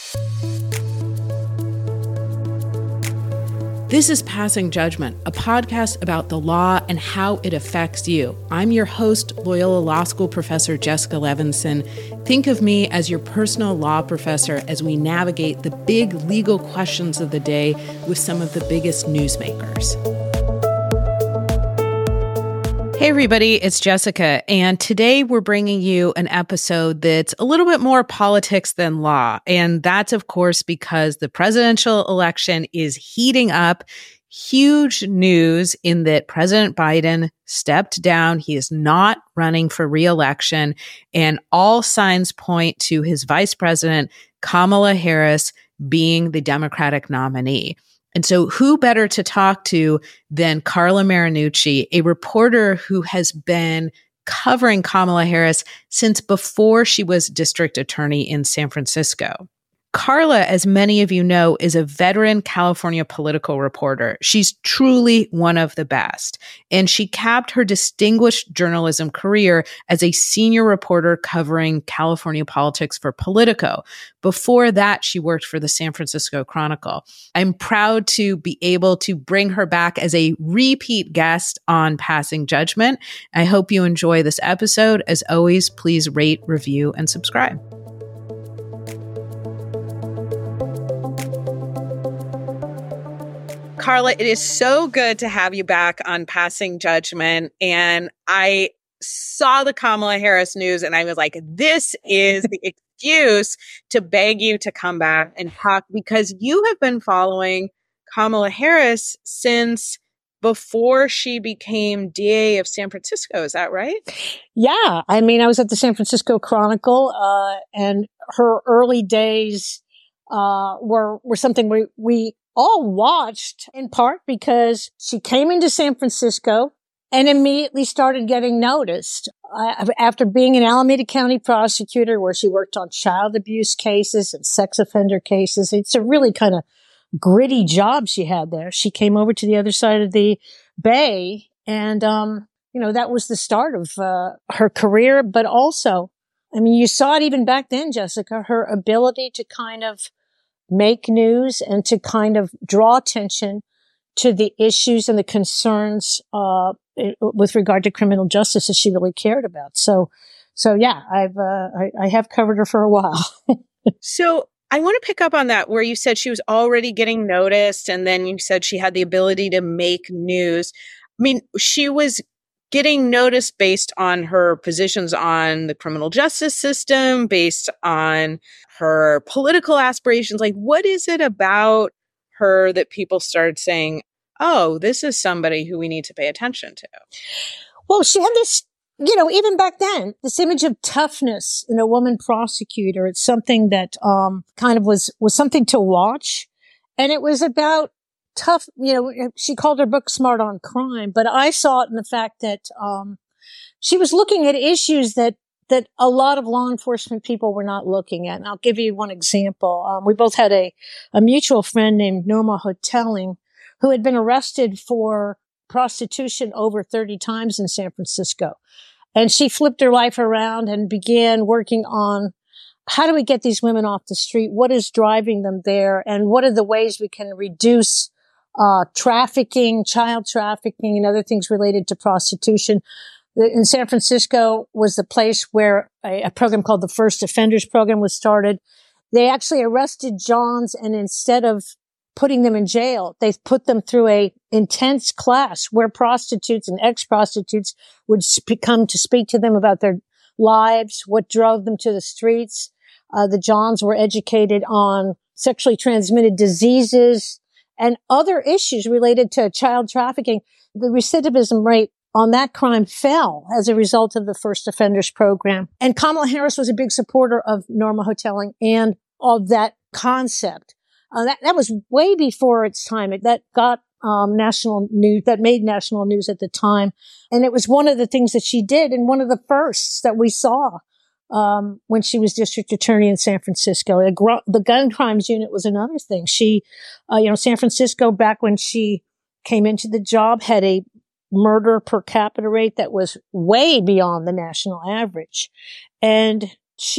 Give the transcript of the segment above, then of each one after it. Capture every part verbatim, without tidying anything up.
This is Passing Judgment, a podcast about the law and how it affects you. I'm your host, Loyola Law School professor Jessica Levinson. Think of me as your personal law professor as we navigate the big legal questions of the day with some of the biggest newsmakers. Hey everybody, it's Jessica, and today we're bringing you an episode that's a little bit more politics than law, and that's of course because the presidential election is heating up. Huge news in that President Biden stepped down. He is not running for re-election, and all signs point to his vice president, Kamala Harris, being the Democratic nominee. And so who better to talk to than Carla Marinucci, a reporter who has been covering Kamala Harris since before she was district attorney in San Francisco. Carla, as many of you know, is a veteran California political reporter. She's truly one of the best. And she capped her distinguished journalism career as a senior reporter covering California politics for Politico. Before that, she worked for the San Francisco Chronicle. I'm proud to be able to bring her back as a repeat guest on Passing Judgment. I hope you enjoy this episode. As always, please rate, review, and subscribe. Carla, it is so good to have you back on Passing Judgment. And I saw the Kamala Harris news and I was like, this is the excuse to beg you to come back and talk, because you have been following Kamala Harris since before she became D A of San Francisco. Is that right? Yeah. I mean, I was at the San Francisco Chronicle, uh, and her early days uh, were, were something we, we all watched, in part because she came into San Francisco and immediately started getting noticed. Uh, after being an Alameda County prosecutor where she worked on child abuse cases and sex offender cases, it's a really kind of gritty job she had there. She came over to the other side of the Bay, and, um, you know, that was the start of uh, her career. But also, I mean, you saw it even back then, Jessica, her ability to kind of make news and to kind of draw attention to the issues and the concerns uh with regard to criminal justice that she really cared about. So, so yeah, I've uh, I, I have covered her for a while. So I want to pick up on that, where you said she was already getting noticed, and then you said she had the ability to make news. I mean, she was getting noticed based on her positions on the criminal justice system, based on her political aspirations. Like, what is it about her that people started saying, oh, this is somebody who we need to pay attention to? Well, she had this, you know, even back then, this image of toughness in a woman prosecutor. It's something that um kind of was was something to watch. And it was about tough, you know, she called her book Smart on Crime, but I saw it in the fact that um she was looking at issues that that a lot of law enforcement people were not looking at. And I'll give you one example. Um, we both had a, a mutual friend named Norma Hotelling, who had been arrested for prostitution over thirty times in San Francisco. And she flipped her life around and began working on how do we get these women off the street? What is driving them there? And what are the ways we can reduce uh trafficking, child trafficking, and other things related to prostitution? In San Francisco was the place where a, a program called the First Offenders Program was started. They actually arrested Johns, and instead of putting them in jail, they put them through a intense class where prostitutes and ex-prostitutes would sp- come to speak to them about their lives, what drove them to the streets. Uh, the Johns were educated on sexually transmitted diseases and other issues related to child trafficking. The recidivism rate on that crime fell as a result of the First Offenders Program. And Kamala Harris was a big supporter of Norma Hotelling and of that concept. Uh, that, that was way before its time. It, that got um, national news, that made national news at the time. And it was one of the things that she did, and one of the firsts that we saw um, when she was district attorney in San Francisco. The, gr- the gun crimes unit was another thing. She, uh, you know, San Francisco, back when she came into the job, had a murder per capita rate that was way beyond the national average. And she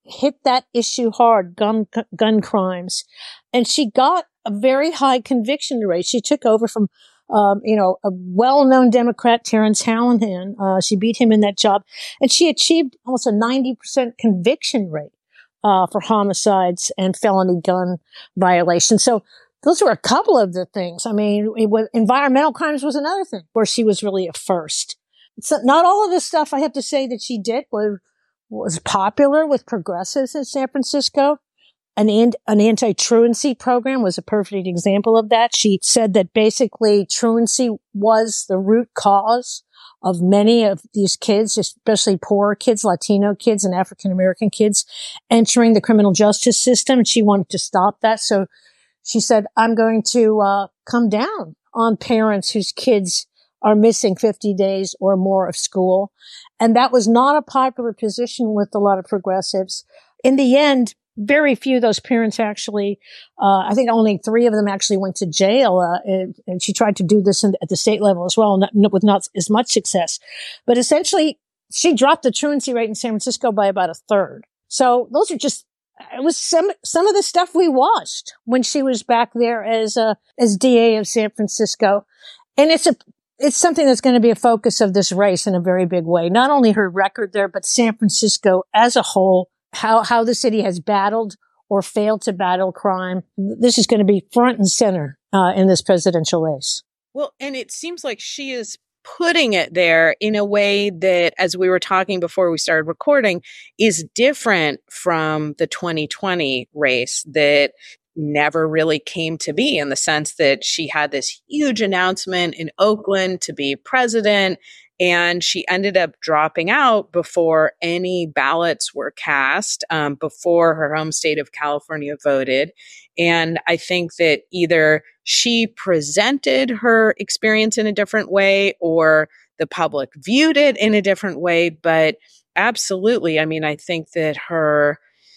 hit that issue hard, gun, gun crimes. And she got a very high conviction rate. She took over from, um, you know, a well-known Democrat, Terrence Hallinan. Uh, she beat him in that job, and she achieved almost a ninety percent conviction rate, uh, for homicides and felony gun violations. So those were a couple of the things. I mean, it was, environmental crimes was another thing where she was really a first. So not all of the stuff I have to say that she did was, was popular with progressives in San Francisco. An, an anti-truancy program was a perfect example of that. She said that basically truancy was the root cause of many of these kids, especially poorer kids, Latino kids and African-American kids entering the criminal justice system. And she wanted to stop that. So she said, I'm going to uh, come down on parents whose kids are missing fifty days or more of school. And that was not a popular position with a lot of progressives. In the end, very few of those parents actually, uh, I think only three of them actually went to jail. Uh, and, and she tried to do this in, at the state level as well, not, with not as much success. But essentially, she dropped the truancy rate in San Francisco by about a third. So those are just, it was some, some of the stuff we watched when she was back there as, uh, as D A of San Francisco. And it's a, it's something that's going to be a focus of this race in a very big way. Not only her record there, but San Francisco as a whole. How, how the city has battled or failed to battle crime. This is going to be front and center, uh, in this presidential race. Well, and it seems like she is putting it there in a way that, as we were talking before we started recording, is different from the twenty twenty race that never really came to be, in the sense that she had this huge announcement in Oakland to be president, and she ended up dropping out before any ballots were cast, um, before her home state of California voted. And I think that either she presented her experience in a different way or the public viewed it in a different way. But absolutely, I mean, I think that her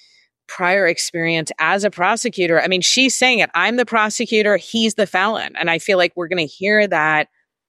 prior experience as a prosecutor, I mean, she's saying it, I'm the prosecutor, he's the felon. And I feel like we're going to hear that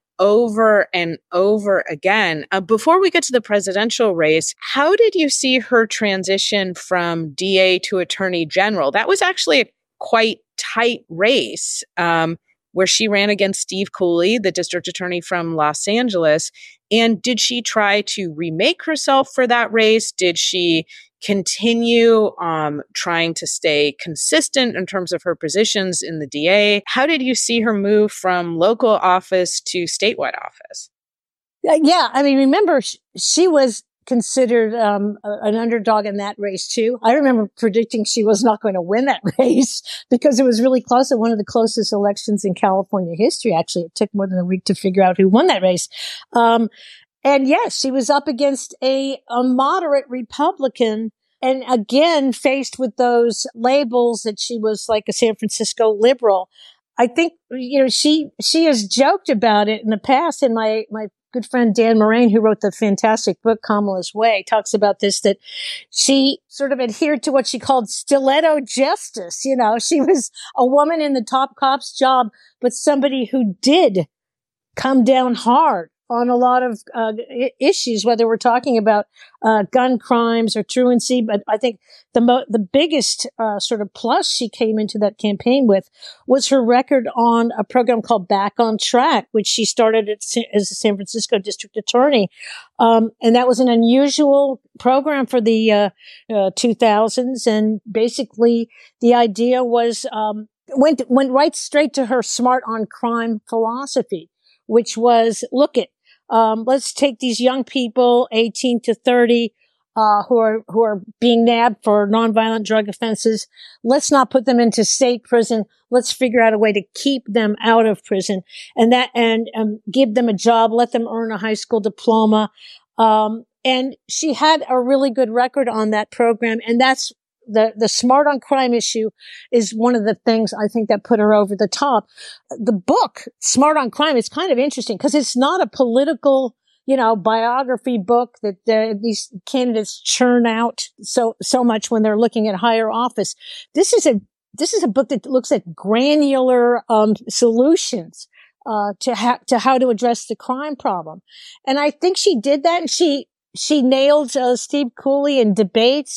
over and over again. Uh, before we get to the presidential race, how did you see her transition from D A to Attorney General? That was actually a quite tight race, um, where she ran against Steve Cooley, the district attorney from Los Angeles. And did she try to remake herself for that race? Did she continue um, trying to stay consistent in terms of her positions in the D A? How did you see her move from local office to statewide office? Yeah, I mean, remember, she was considered um, an underdog in that race too. I remember predicting she was not going to win that race because it was really close, at one of the closest elections in California history. Actually, it took more than a week to figure out who won that race. Um, and yes, she was up against a, a moderate Republican, and again, faced with those labels that she was like a San Francisco liberal. I think, you know, she, she has joked about it in the past, and my, my good friend Dan Moraine, who wrote the fantastic book Kamala's Way, talks about this, that she sort of adhered to what she called stiletto justice. You know, she was a woman in the top cop's job, but somebody who did come down hard on a lot of uh, issues, whether we're talking about uh, gun crimes or truancy. But I think the mo- the biggest uh, sort of plus she came into that campaign with was her record on a program called Back on Track, which she started at, as a San Francisco district attorney. Um, and that was an unusual program for the uh, uh, two thousands. And basically the idea was um, went went right straight to her smart on crime philosophy, which was, look at, um, let's take these young people, eighteen to thirty, uh, who are, who are being nabbed for nonviolent drug offenses. Let's not put them into state prison. Let's figure out a way to keep them out of prison, and that, and, um, give them a job, let them earn a high school diploma. Um, and she had a really good record on that program. And that's, The, the smart on crime issue is one of the things I think that put her over the top. The book, Smart on Crime, is kind of interesting because it's not a political, you know, biography book that uh, these candidates churn out so, so much when they're looking at higher office. This is a, this is a book that looks at granular, um, solutions, uh, to ha- to how to address the crime problem. And I think she did that, and she, she nailed, uh, Steve Cooley in debates.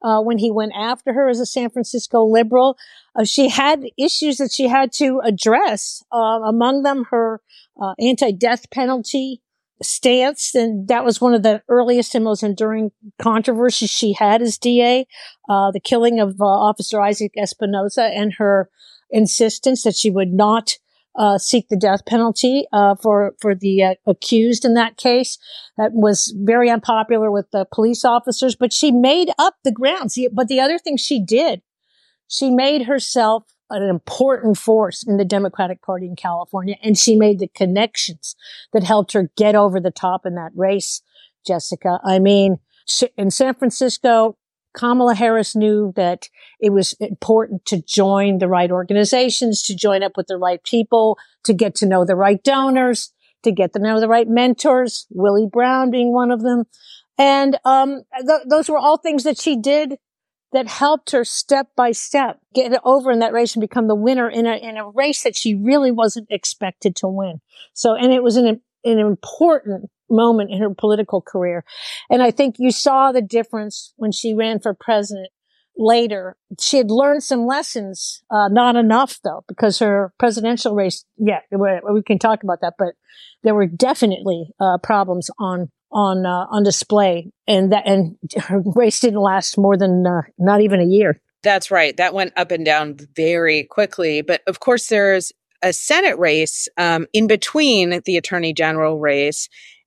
uh, when he went after her as a San Francisco liberal. Uh, she had issues that she had to address, uh, among them her uh, anti-death penalty stance. And that was one of the earliest and most enduring controversies she had as D A, uh, the killing of uh, Officer Isaac Espinosa and her insistence that she would not uh, seek the death penalty uh, for, for the uh, accused in that case. That was very unpopular with the police officers, but she made up the ground. See, but the other thing she did, she made herself an important force in the Democratic Party in California, and she made the connections that helped her get over the top in that race, Jessica. I mean, in San Francisco, Kamala Harris knew that it was important to join the right organizations, to join up with the right people, to get to know the right donors, to get to know the right mentors, Willie Brown being one of them. And um th- those were all things that she did that helped her step by step get over in that race and become the winner in a in a race that she really wasn't expected to win. So, and it was an an important moment in her political career. And I think you saw the difference when she ran for president later. She had learned some lessons, uh, not enough though, because her presidential race, yeah, we can talk about that, but there were definitely, uh, problems on, on, uh, on display. And that, and her race didn't last more than, uh, not even a year. That's right. That went up and down very quickly. But of course, there's a Senate race, um, in between the Attorney General race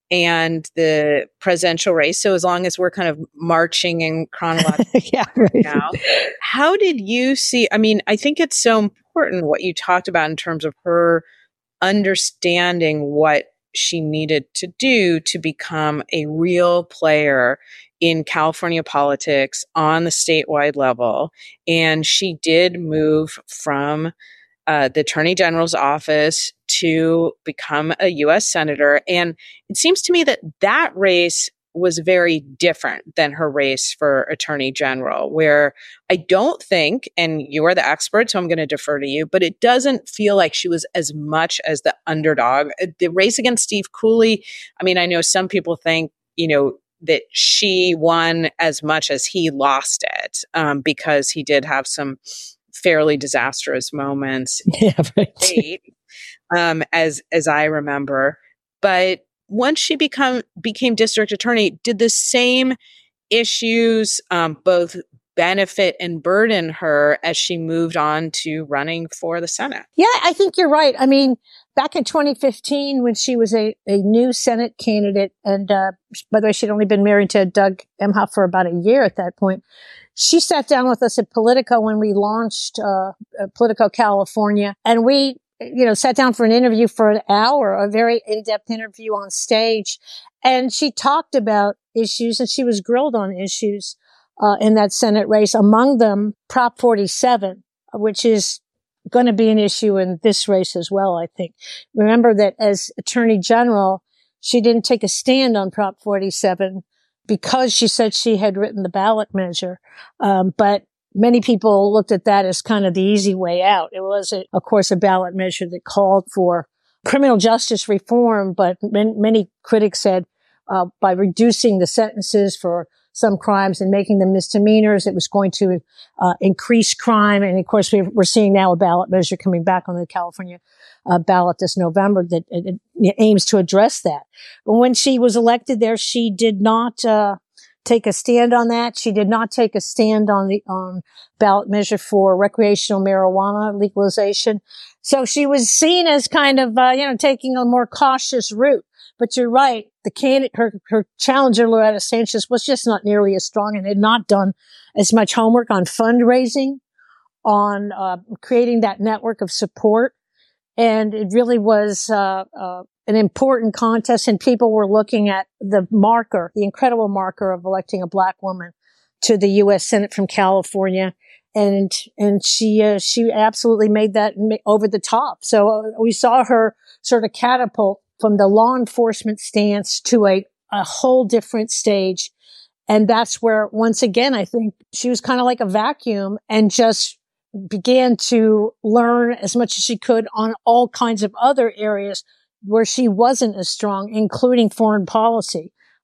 and the presidential race. So as long as we're kind of marching in chronological yeah, right. now, how did you see, I mean, I think it's so important what you talked about in terms of her understanding what she needed to do to become a real player in California politics on the statewide level. And she did move from uh, the Attorney General's office to become a U S Senator. And it seems to me that that race was very different than her race for Attorney General, where I don't think, and you are the expert, so I'm going to defer to you, but it doesn't feel like she was as much as the underdog. The race against Steve Cooley, I mean, I know some people think, you know, that she won as much as he lost it, um, because he did have some fairly disastrous moments. Yeah, right. um, as as I remember. But once she become became district attorney, did the same issues um, both benefit and burden her as she moved on to running for the Senate? Yeah, I think you're right. I mean, back in twenty fifteen, when she was a, a new Senate candidate, and uh, by the way, she'd only been married to Doug Emhoff for about a year at that point, she sat down with us at Politico when we launched uh, Politico California, and we, you know, sat down for an interview for an hour, a very in-depth interview on stage, and she talked about issues, and she was grilled on issues uh, in that Senate race. Among them, Prop forty-seven, which is going to be an issue in this race as well, I think. Remember that as Attorney General, she didn't take a stand on Prop forty-seven because she said she had written the ballot measure. Um, but many people looked at that as kind of the easy way out. It was, a, of course, a ballot measure that called for criminal justice reform, but many, many critics said uh, by reducing the sentences for some crimes and making them misdemeanors, it was going to uh, increase crime. And of course, we're seeing now a ballot measure coming back on the California uh, ballot this November that it, it aims to address that. But when she was elected there, she did not uh, take a stand on that. She did not take a stand on the on ballot measure for recreational marijuana legalization. So she was seen as kind of, uh, you know, taking a more cautious route. But you're right. The candidate, her, her challenger, Loretta Sanchez, was just not nearly as strong and had not done as much homework on fundraising, on uh, creating that network of support. And it really was uh, uh, an important contest, and people were looking at the marker, the incredible marker of electing a Black woman to the U S Senate from California. And, and she, uh, she absolutely made that over the top. So uh, we saw her sort of catapult from the law enforcement stance to a, a whole different stage. And that's where, once again, I think she was kind of like a vacuum and just began to learn as much as she could on all kinds of other areas where she wasn't as strong, including foreign policy.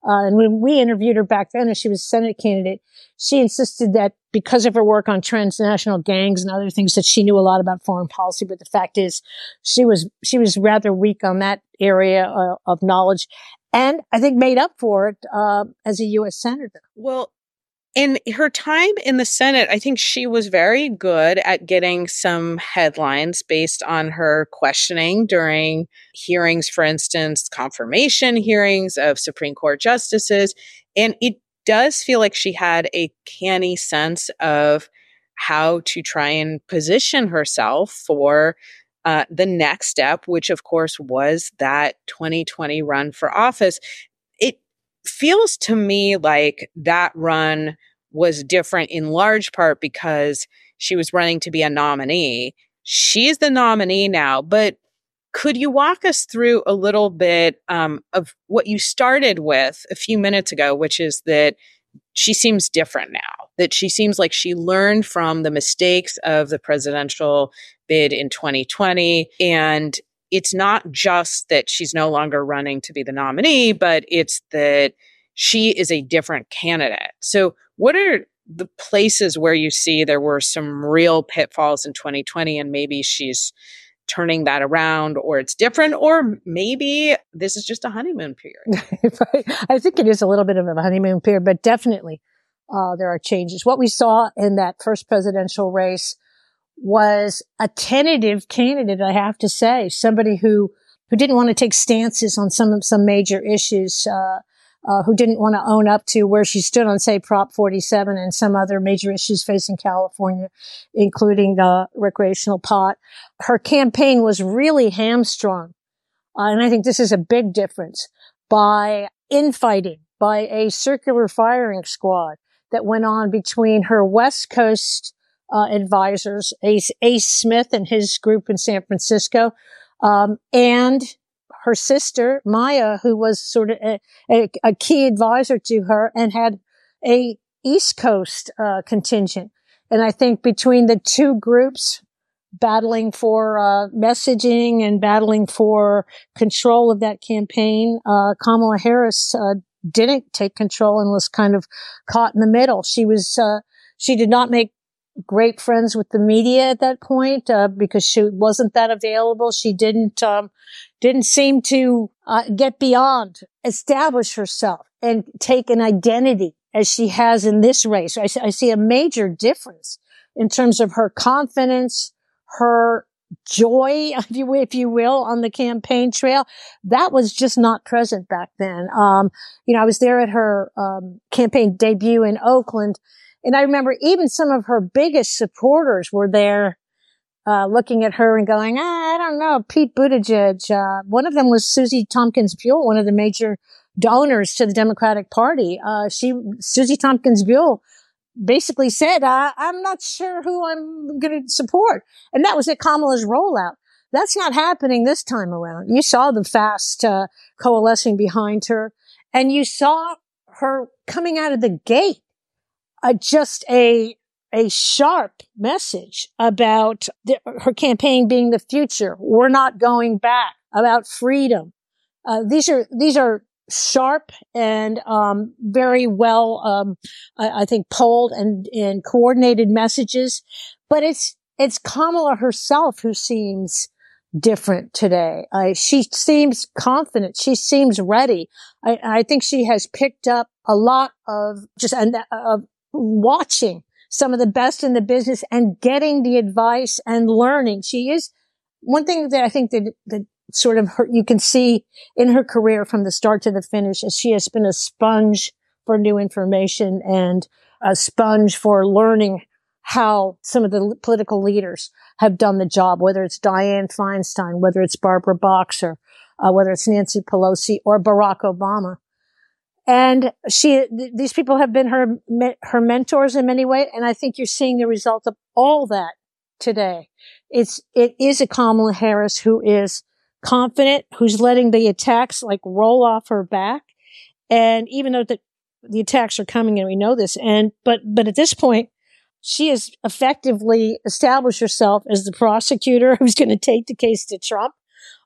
Uh, and when we interviewed her back then, as she was a Senate candidate, she insisted that because of her work on transnational gangs and other things, that she knew a lot about foreign policy. But the fact is, she was she was rather weak on that area uh, of knowledge, and I think made up for it uh, as a U S senator. Well, in her time in the Senate, I think she was very good at getting some headlines based on her questioning during hearings, for instance, confirmation hearings of Supreme Court justices. And it does feel like she had a canny sense of how to try and position herself for uh, the next step, which, of course, was that twenty twenty run for office. It feels to me like that run was different in large part because she was running to be a nominee. She's the nominee now, but could you walk us through a little bit um, of what you started with a few minutes ago, which is that she seems different now, that she seems like she learned from the mistakes of the presidential bid in twenty twenty, and it's not just that she's no longer running to be the nominee, but it's that she is a different candidate. So what are the places where you see there were some real pitfalls in twenty twenty and maybe she's turning that around, or it's different, or maybe this is just a honeymoon period? I think it is a little bit of a honeymoon period, but definitely uh, there are changes. What we saw in that first presidential race was a tentative candidate, I have to say, somebody who, who didn't want to take stances on some, some major issues, uh, uh, who didn't want to own up to where she stood on, say, Prop forty-seven and some other major issues facing California, including the recreational pot. Her campaign was really hamstrung. Uh, and I think this is a big difference by infighting, by a circular firing squad that went on between her West Coast Uh, advisors, Ace, Ace Smith and his group in San Francisco, um, and her sister, Maya, who was sort of a, a, a key advisor to her and had a East Coast uh, contingent. And I think between the two groups battling for uh, messaging and battling for control of that campaign, uh, Kamala Harris uh, didn't take control and was kind of caught in the middle. She was, uh, she did not make great friends with the media at that point, uh, because she wasn't that available. She didn't, um, didn't seem to, uh, get beyond, establish herself and take an identity as she has in this race. I, I see a major difference in terms of her confidence, her joy, if you, if you will, on the campaign trail. That was just not present back then. Um, you know, I was there at her, um, campaign debut in Oakland. And I remember even some of her biggest supporters were there, uh, looking at her and going, ah, I don't know, Pete Buttigieg. Uh, one of them was Susie Tompkins Buell, one of the major donors to the Democratic Party. Uh, she, Susie Tompkins Buell basically said, I, I'm not sure who I'm going to support. And that was at Kamala's rollout. That's not happening this time around. You saw the fast, uh, coalescing behind her, and you saw her coming out of the gate. Uh, just a a sharp message about the, her campaign being the future. We're not going back. About freedom. Uh, these are these are sharp and um, very well, um, I, I think, polled and, and coordinated messages. But it's it's Kamala herself who seems different today. Uh, she seems confident. She seems ready. I, I think she has picked up a lot of just uh, of watching some of the best in the business and getting the advice and learning. She is one thing that I think that, that sort of her, you can see in her career from the start to the finish is she has been a sponge for new information and a sponge for learning how some of the political leaders have done the job, whether it's Dianne Feinstein, whether it's Barbara Boxer, uh, whether it's Nancy Pelosi or Barack Obama. And she, th- these people have been her, me- her mentors in many ways. And I think you're seeing the result of all that today. It's, it is a Kamala Harris who is confident, who's letting the attacks like roll off her back. And even though the, the attacks are coming and we know this, and, but, but at this point, she has effectively established herself as the prosecutor who's going to take the case to Trump.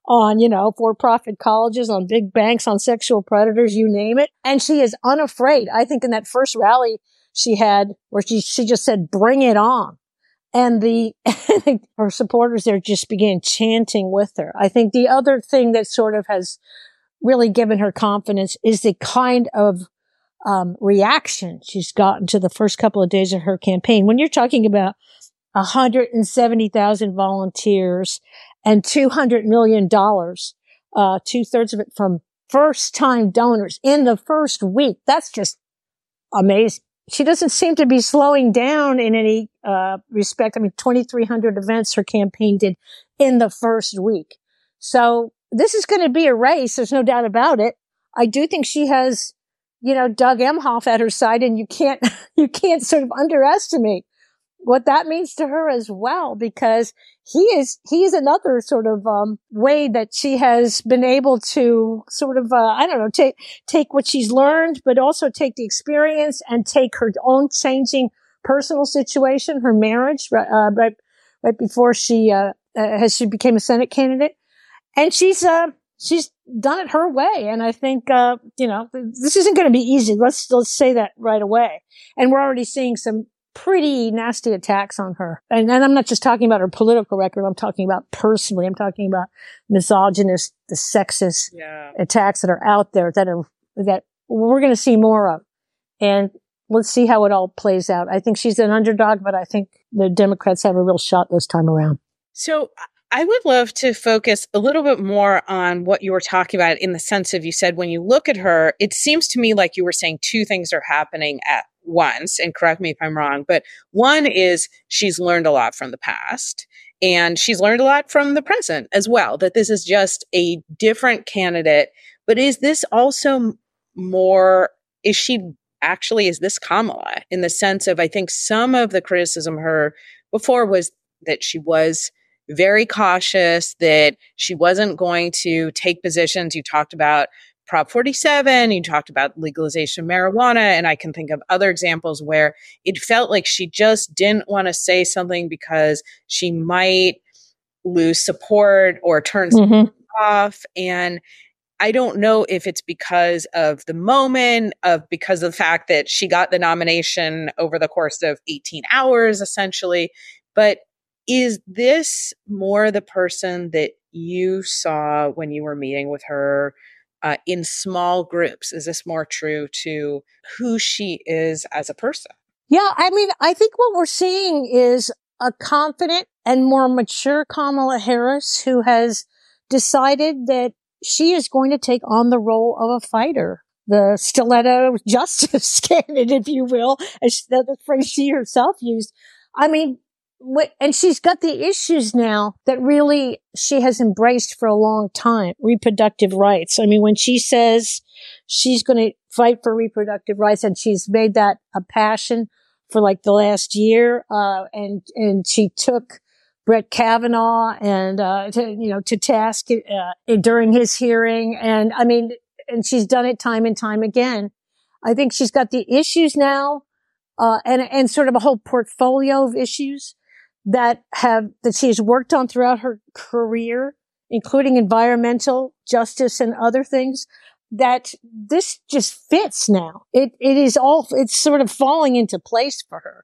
on, you know, for-profit colleges, on big banks, on sexual predators, you name it. And she is unafraid. I think in that first rally she had where she, she just said, bring it on. And the, her supporters there just began chanting with her. I think the other thing that sort of has really given her confidence is the kind of um, reaction she's gotten to the first couple of days of her campaign. When you're talking about one hundred seventy thousand volunteers and two hundred million dollars, uh, two thirds of it from first time donors in the first week, that's just amazing. She doesn't seem to be slowing down in any uh, respect. I mean, twenty-three hundred events her campaign did in the first week. So this is going to be a race. There's no doubt about it. I do think she has, you know, Doug Emhoff at her side, and you can't, you can't sort of underestimate what that means to her as well, because he is, he is another sort of, um, way that she has been able to sort of, uh, I don't know, take, take what she's learned, but also take the experience and take her own changing personal situation, her marriage, uh, right, right before she, uh, uh, as she became a Senate candidate. And she's, uh, she's done it her way. And I think, uh, you know, this isn't going to be easy. Let's, let's say that right away. And we're already seeing some pretty nasty attacks on her. And, and I'm not just talking about her political record. I'm talking about personally. I'm talking about misogynist, the sexist yeah. attacks that are out there that are, that we're going to see more of. And let's see how it all plays out. I think she's an underdog, but I think the Democrats have a real shot this time around. So I would love to focus a little bit more on what you were talking about, in the sense of, you said when you look at her, it seems to me like you were saying two things are happening at once, and correct me if I'm wrong, but one is she's learned a lot from the past, and she's learned a lot from the present as well, that this is just a different candidate. But is this also more, is she actually, is this Kamala, in the sense of, I think some of the criticism of her before was that she was very cautious, that she wasn't going to take positions. You talked about Prop forty-seven, you talked about legalization of marijuana, and I can think of other examples where it felt like she just didn't want to say something because she might lose support or turn mm-hmm. off. And I don't know if it's because of the moment, of because of the fact that she got the nomination over the course of eighteen hours, essentially. But is this more the person that you saw when you were meeting with her uh, in small groups? Is this more true to who she is as a person? Yeah, I mean, I think what we're seeing is a confident and more mature Kamala Harris who has decided that she is going to take on the role of a fighter, the stiletto justice candidate, if you will, as the phrase she herself used. I mean, and she's got the issues now that really she has embraced for a long time, reproductive rights. I mean, when she says she's going to fight for reproductive rights, and she's made that a passion for like the last year, uh, and, and she took Brett Kavanaugh and, uh, to, you know, to task, uh, during his hearing. And I mean, and she's done it time and time again. I think she's got the issues now, uh, and, and sort of a whole portfolio of issues that have, that she has worked on throughout her career, including environmental justice and other things, that this just fits now. It, it is all, it's sort of falling into place for her.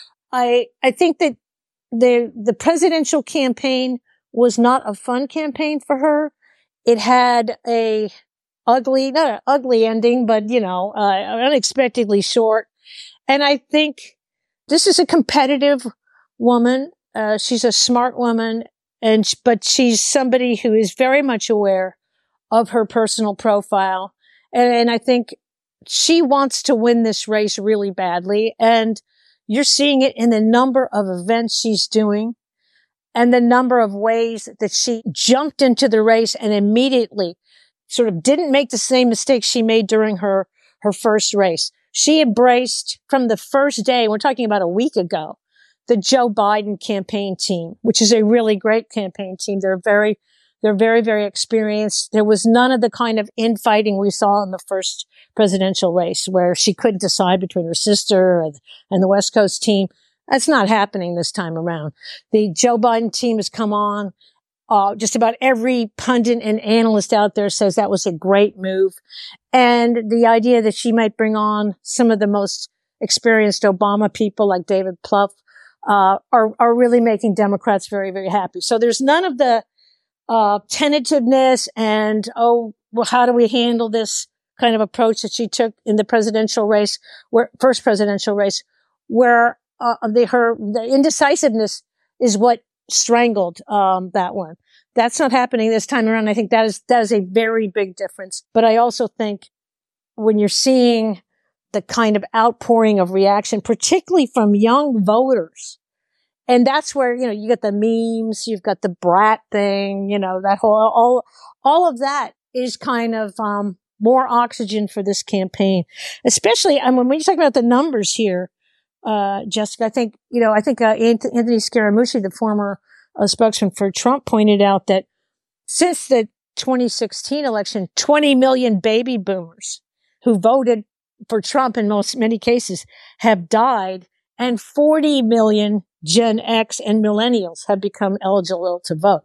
I, I think that the, the presidential campaign was not a fun campaign for her. It had a ugly, not an ugly ending, but, you know, uh, unexpectedly short. And I think this is a competitive woman. Uh, she's a smart woman, and, but she's somebody who is very much aware of her personal profile. And, and I think she wants to win this race really badly. And you're seeing it in the number of events she's doing and the number of ways that she jumped into the race and immediately sort of didn't make the same mistakes she made during her, her first race. She embraced from the first day, we're talking about a week ago, the Joe Biden campaign team, which is a really great campaign team. They're very, they're very, very experienced. There was none of the kind of infighting we saw in the first presidential race where she couldn't decide between her sister and, and the West Coast team. That's not happening this time around. The Joe Biden team has come on, Uh, just about every pundit and analyst out there says that was a great move. And the idea that she might bring on some of the most experienced Obama people like David Plouffe, uh, are, are really making Democrats very, very happy. So there's none of the, uh, tentativeness and, oh, well, how do we handle this kind of approach that she took in the presidential race, where first presidential race, where, uh, the, her, the indecisiveness is what strangled, um, that one. That's not happening this time around. I think that is, that is a very big difference. But I also think when you're seeing the kind of outpouring of reaction, particularly from young voters, and that's where, you know, you get the memes, you've got the brat thing, you know, that whole, all, all of that is kind of, um, more oxygen for this campaign, especially, I mean, when you talk about the numbers here, uh, Jessica, I think, you know, I think, uh, Anthony Scaramucci, the former uh, spokesman for Trump, pointed out that since the twenty sixteen election, twenty million baby boomers who voted for Trump in most, many cases have died, and forty million Gen X and millennials have become eligible to vote.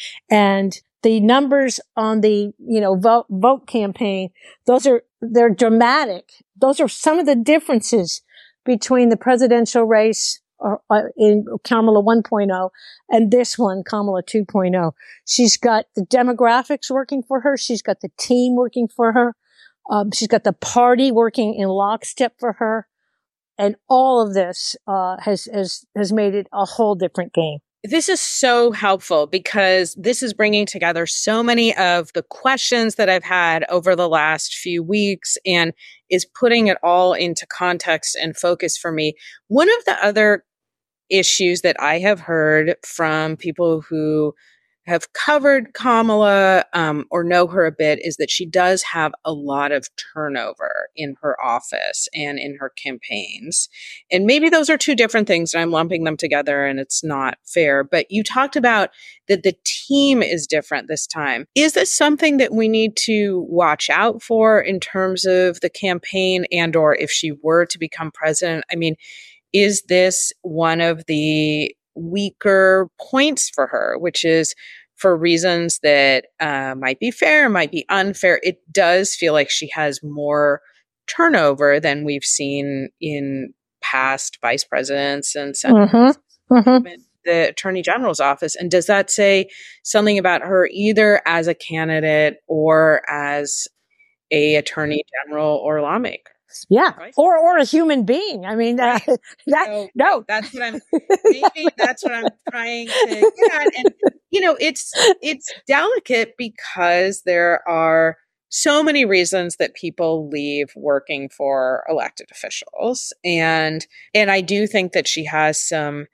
And the numbers on the, you know, vote, vote campaign, those are, they're dramatic. Those are some of the differences between the presidential race or, uh, in Kamala one point oh and this one, Kamala two point oh. She's got the demographics working for her. She's got the team working for her. Um, she's got the party working in lockstep for her. And all of this, uh, has, has, has made it a whole different game. This is so helpful because this is bringing together so many of the questions that I've had over the last few weeks and is putting it all into context and focus for me. One of the other issues that I have heard from people who have covered Kamala um, or know her a bit is that she does have a lot of turnover in her office and in her campaigns. And maybe those are two different things and I'm lumping them together and it's not fair. But you talked about that the team is different this time. Is this something that we need to watch out for in terms of the campaign and or if she were to become president? I mean, is this one of the weaker points for her, which is for reasons that uh, might be fair, might be unfair. It does feel like she has more turnover than we've seen in past vice presidents and senators, mm-hmm. Mm-hmm. the attorney general's office. And does that say something about her either as a candidate or as a attorney general or lawmaker? Yeah, or or a human being. I mean, uh, that so, no, that's what I'm. Maybe that's what I'm trying to get at. And you know, it's it's delicate because there are so many reasons that people leave working for elected officials, and and I do think that she has some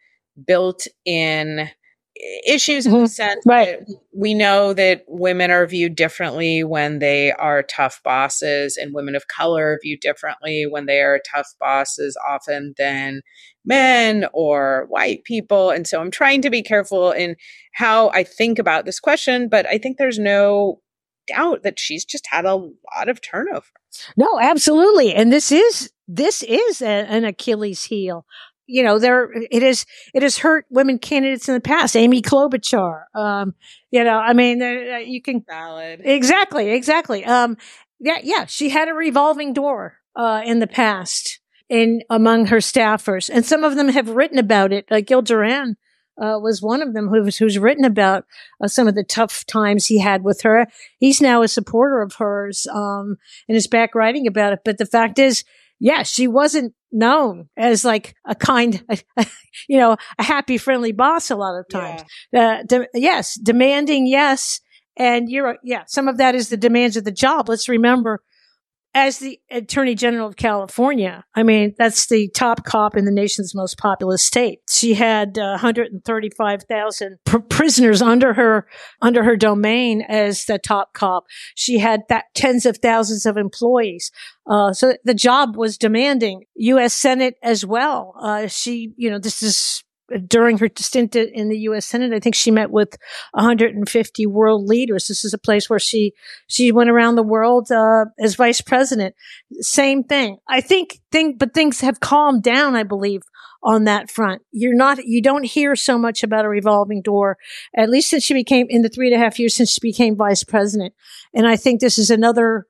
built-in issues in the sense right. that we know that women are viewed differently when they are tough bosses, and women of color are viewed differently when they are tough bosses often than men or white people. And so I'm trying to be careful in how I think about this question, but I think there's no doubt that she's just had a lot of turnover. No, absolutely. And this is, this is a, an Achilles heel. You know, there, it is, it has hurt women candidates in the past. Amy Klobuchar. Um, you know, I mean, uh, you can. Valid. Exactly, exactly. Um, yeah, yeah. She had a revolving door, uh, in the past in among her staffers. And some of them have written about it. Like Gil Duran, uh, was one of them who's, who's written about uh, some of the tough times he had with her. He's now a supporter of hers, um, and is back writing about it. But the fact is, yeah, she wasn't known as like a kind, you know, a happy, friendly boss a lot of times. Yeah. Uh, de- yes, demanding, yes. And you're, yeah, some of that is the demands of the job. Let's remember, as the Attorney General of California, I mean, that's the top cop in the nation's most populous state. She had uh, one hundred thirty-five thousand pr- prisoners under her, under her domain as the top cop. She had that tens of thousands of employees. Uh, so the job was demanding. U S Senate as well. Uh, she, you know, this is during her stint in the U S Senate. I think she met with one hundred fifty world leaders. This is a place where she, she went around the world, uh, as vice president. Same thing. I think thing, but things have calmed down, I believe, on that front. You're not, you don't hear so much about a revolving door, at least since she became, in the three and a half years since she became vice president. And I think this is another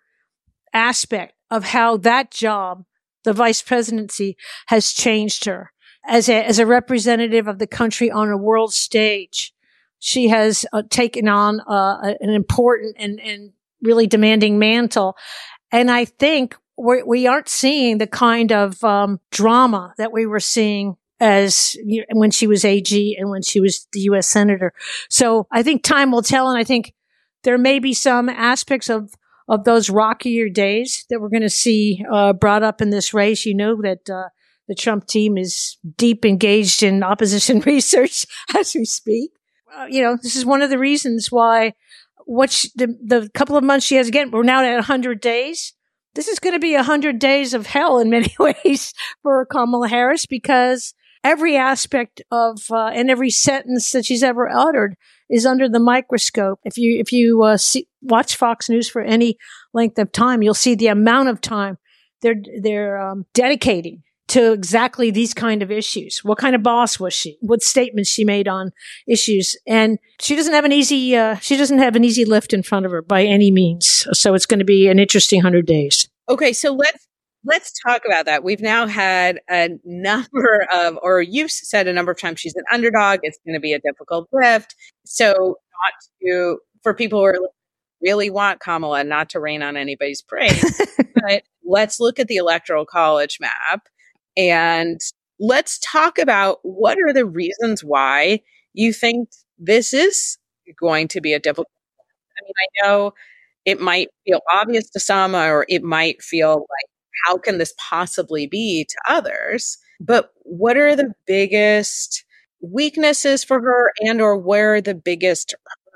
aspect of how that job, the vice presidency, has changed her as a, as a representative of the country on a world stage. She has uh, taken on uh, an important and, and really demanding mantle. And I think we're, we aren't seeing the kind of um, drama that we were seeing as you know, when she was A G and when she was the U S Senator. So I think time will tell. And I think there may be some aspects of, of those rockier days that we're going to see uh, brought up in this race. You know that uh, the Trump team is deep engaged in opposition research as we speak. Uh, you know, this is one of the reasons why what she, the, the couple of months she has again, we're now at one hundred days. This is going to be one hundred days of hell in many ways for Kamala Harris, because every aspect of uh, and every sentence that she's ever uttered is under the microscope. If you if you uh, see, watch Fox News for any length of time, you'll see the amount of time they're they're um, dedicating to exactly these kind of issues. What kind of boss was she? What statements she made on issues? And she doesn't have an easy, uh, she doesn't have an easy lift in front of her by any means. So it's going to be an interesting hundred days. Okay. So let's, let's talk about that. We've now had a number of, or you've said a number of times she's an underdog. It's going to be a difficult lift. So not to, for people who are really want Kamala, not to rain on anybody's parade, but let's look at the Electoral College map. And let's talk about what are the reasons why you think this is going to be a difficult. I mean, I know it might feel obvious to some, or it might feel like, how can this possibly be to others? But what are the biggest weaknesses for her, and or where are the biggest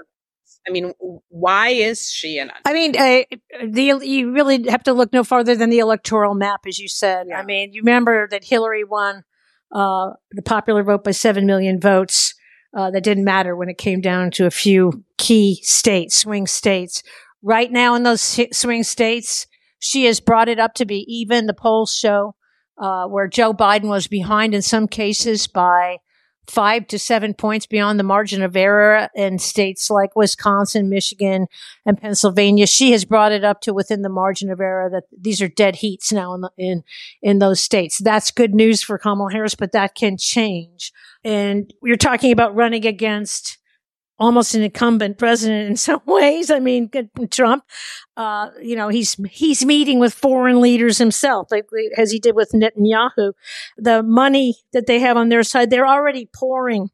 I mean, why is she an? I mean, uh, the you really have to look no farther than the electoral map, as you said. Yeah. I mean, you remember that Hillary won uh, the popular vote by seven million votes. Uh, that didn't matter when it came down to a few key states, swing states. Right now, in those swing states, she has brought it up to be even. The polls show uh, where Joe Biden was behind in some cases by five to seven points beyond the margin of error in states like Wisconsin, Michigan, and Pennsylvania. She has brought it up to within the margin of error that these are dead heats now in the, in, in those states. That's good news for Kamala Harris, but that can change. And you're talking about running against almost an incumbent president in some ways. I mean, Trump, uh, you know, he's, he's meeting with foreign leaders himself, like as he did with Netanyahu. The money that they have on their side, they're already pouring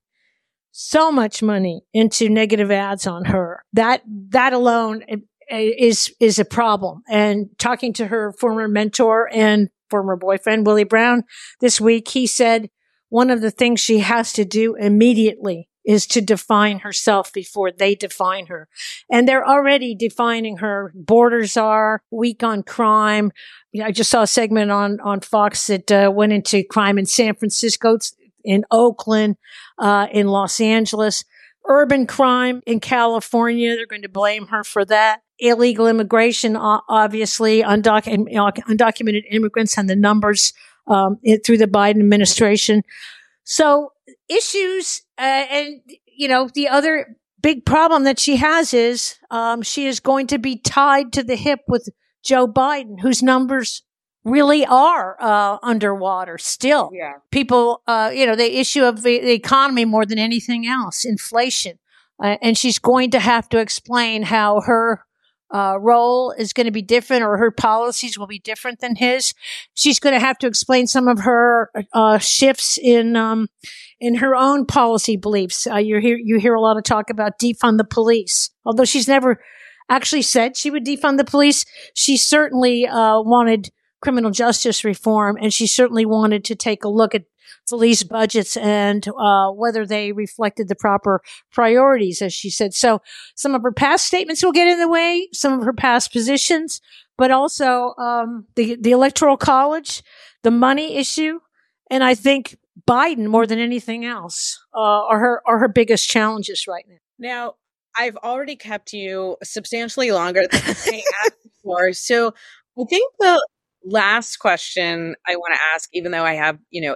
so much money into negative ads on her. That, that alone is, is a problem. And talking to her former mentor and former boyfriend, Willie Brown, this week, he said one of the things she has to do immediately is to define herself before they define her. And they're already defining her. Borders are weak on crime. I just saw a segment on, on Fox that uh, went into crime in San Francisco, in Oakland, uh, in Los Angeles. Urban crime in California, they're going to blame her for that. Illegal immigration, obviously, undoc- undocumented immigrants and the numbers um, it, through the Biden administration. So issues, uh, and, you know, the other big problem that she has is um, she is going to be tied to the hip with Joe Biden, whose numbers really are uh, underwater still. Yeah. People, uh, you know, the issue of the, the economy more than anything else, inflation. Uh, and she's going to have to explain how her Uh, role is going to be different, or her policies will be different than his. She's going to have to explain some of her uh, shifts in um, in her own policy beliefs. Uh, you hear you hear a lot of talk about defund the police, although she's never actually said she would defund the police. She certainly uh, wanted criminal justice reform, and she certainly wanted to take a look at police budgets and uh, whether they reflected the proper priorities, as she said. So some of her past statements will get in the way, some of her past positions, but also um, the, the Electoral College, the money issue, and I think Biden more than anything else uh, are her are her biggest challenges right now. Now, I've already kept you substantially longer than I asked before, so I think the last question I want to ask, even though I have, you know, eight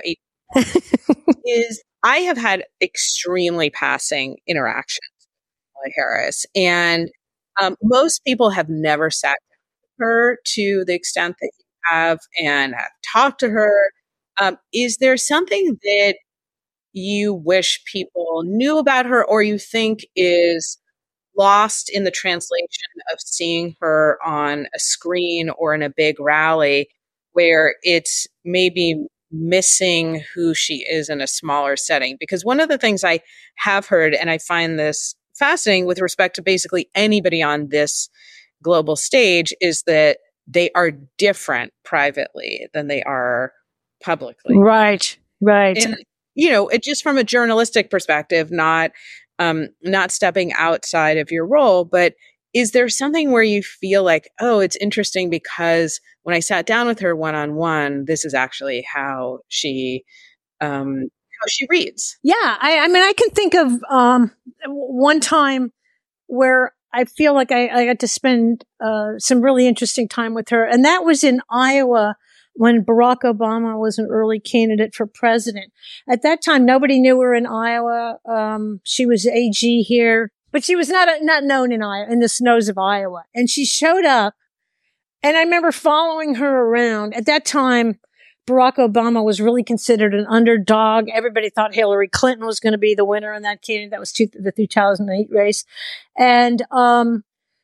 is I have had extremely passing interactions with Kamala Harris, and um, most people have never sat with her to the extent that you have and have talked to her. Um, is there something that you wish people knew about her, or you think is lost in the translation of seeing her on a screen or in a big rally, where it's maybe missing who she is in a smaller setting? Because one of the things I have heard, and I find this fascinating with respect to basically anybody on this global stage, is that they are different privately than they are publicly. Right, right. And, you know, it just from a journalistic perspective, not um, not stepping outside of your role, but is there something where you feel like, oh, it's interesting because when I sat down with her one-on-one, this is actually how she um, how she reads? Yeah, I, I mean, I can think of um, one time where I feel like I, I got to spend uh, some really interesting time with her, and that was in Iowa when Barack Obama was an early candidate for president. At that time, nobody knew her in Iowa. Um, she was A G here, but she was not not known in Iowa, in the snows of Iowa. And she showed up, and I remember following her around. At that time, Barack Obama was really considered an underdog. Everybody thought Hillary Clinton was going to be the winner in that candidate. That was two, the two thousand eight race. And um,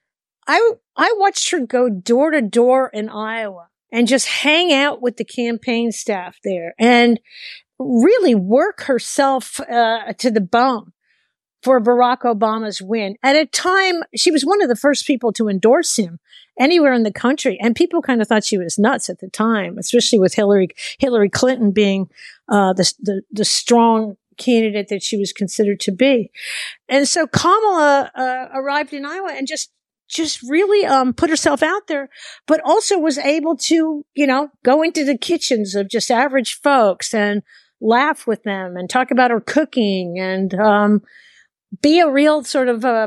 I I watched her go door to door in Iowa and just hang out with the campaign staff there and really work herself uh, to the bone for Barack Obama's win. At a time, she was one of the first people to endorse him anywhere in the country. And people kind of thought she was nuts at the time, especially with Hillary, Hillary Clinton being uh, the, the, the strong candidate that she was considered to be. And so Kamala uh, arrived in Iowa and just just really um, put herself out there, but also was able to, you know, go into the kitchens of just average folks and laugh with them and talk about her cooking and um, be a real sort of a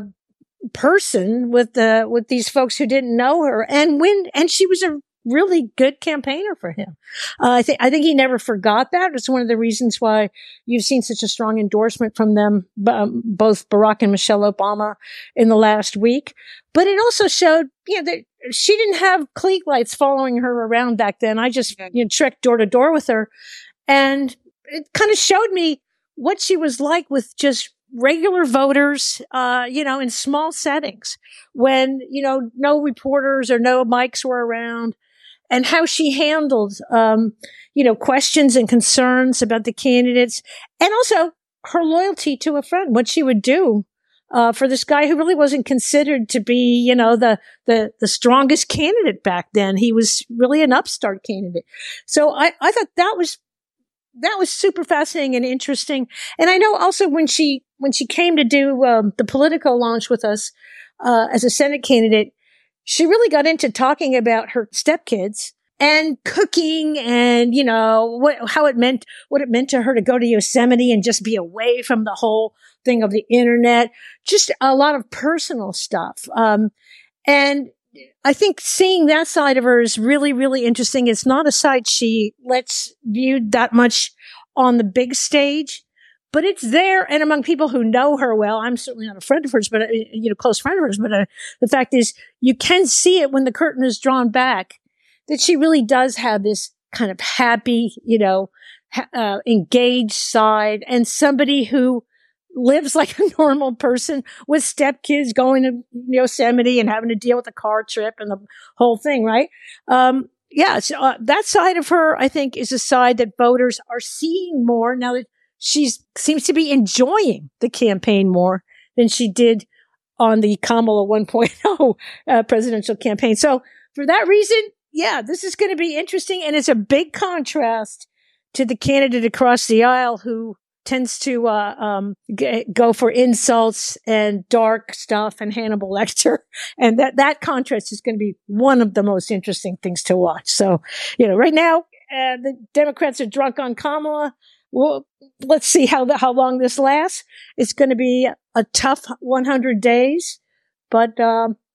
person with the with these folks who didn't know her, and win. And she was a really good campaigner for him. Uh, I think I think he never forgot that. It's one of the reasons why you've seen such a strong endorsement from them, um, both Barack and Michelle Obama, in the last week. But it also showed, you know, that she didn't have Klieg lights following her around back then. I just, you know, trekked door to door with her, and it kind of showed me what she was like with just regular voters, uh, you know, in small settings when, you know, no reporters or no mics were around, and how she handled, um, you know, questions and concerns about the candidates, and also her loyalty to a friend, what she would do uh, for this guy who really wasn't considered to be, you know, the, the, the strongest candidate back then. He was really an upstart candidate. So I, I thought that was, that was super fascinating and interesting. And I know also when she, when she came to do um, the Politico launch with us uh, as a Senate candidate, she really got into talking about her stepkids and cooking and, you know, what, how it meant, what it meant to her to go to Yosemite and just be away from the whole thing of the internet, just a lot of personal stuff. Um, and I think seeing that side of her is really, really interesting. It's not a side she lets viewed that much on the big stage, but it's there. And among people who know her well, I'm certainly not a friend of hers, but, uh, you know, close friend of hers. But uh, the fact is, you can see it when the curtain is drawn back, that she really does have this kind of happy, you know, ha- uh, engaged side, and somebody who lives like a normal person with stepkids going to Yosemite and having to deal with a car trip and the whole thing, right? Um, yeah, so, uh, that side of her, I think, is a side that voters are seeing more now that she seems to be enjoying the campaign more than she did on the Kamala one point oh uh, presidential campaign. So for that reason, yeah, this is going to be interesting. And it's a big contrast to the candidate across the aisle who tends to uh, um, g- go for insults and dark stuff and Hannibal Lecter. And that, that contrast is going to be one of the most interesting things to watch. So, you know, right now, uh, the Democrats are drunk on Kamala. Well, let's see how the, how long this lasts. It's going to be a tough one hundred days, but um,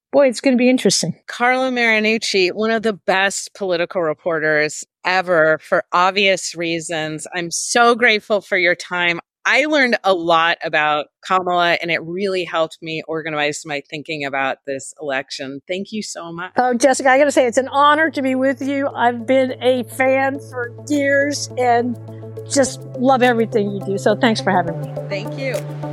boy, it's going to be interesting. Carla Marinucci, one of the best political reporters ever for obvious reasons. I'm so grateful for your time. I learned a lot about Kamala, and it really helped me organize my thinking about this election. Thank you so much. Oh, Jessica, I got to say, it's an honor to be with you. I've been a fan for years and just love everything you do. So thanks for having me. Thank you.